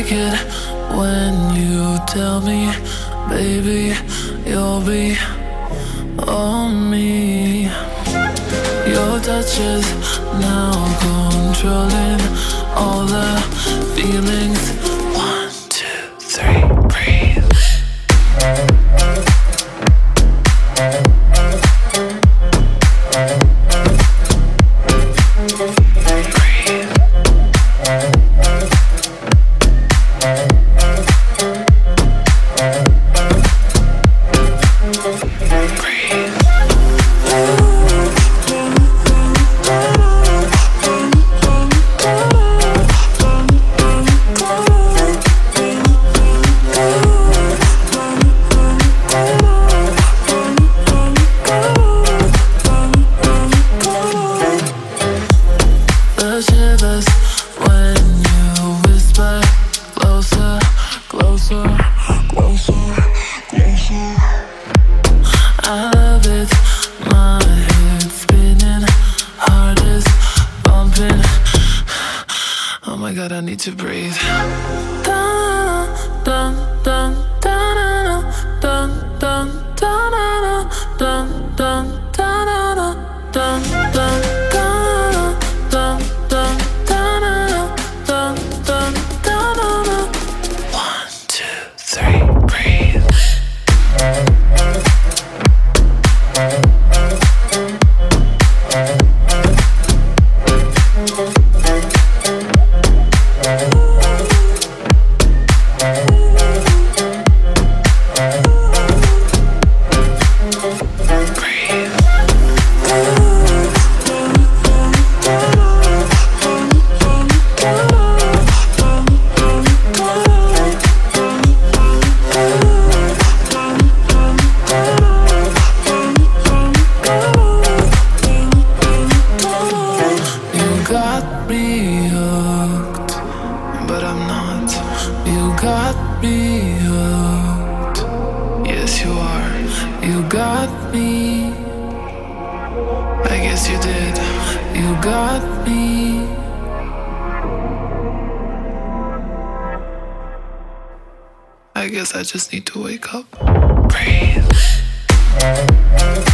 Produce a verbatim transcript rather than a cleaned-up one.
like it when you tell me, baby, you'll be on me. Your touch is now controlling all the feelings. One, two, three, breathe. To breathe. Dun, dun, dun, dun, dun, dun, dun, dun, dun, dun, dun, dun. One, two, three, breathe. I guess I just need to wake up. Breathe.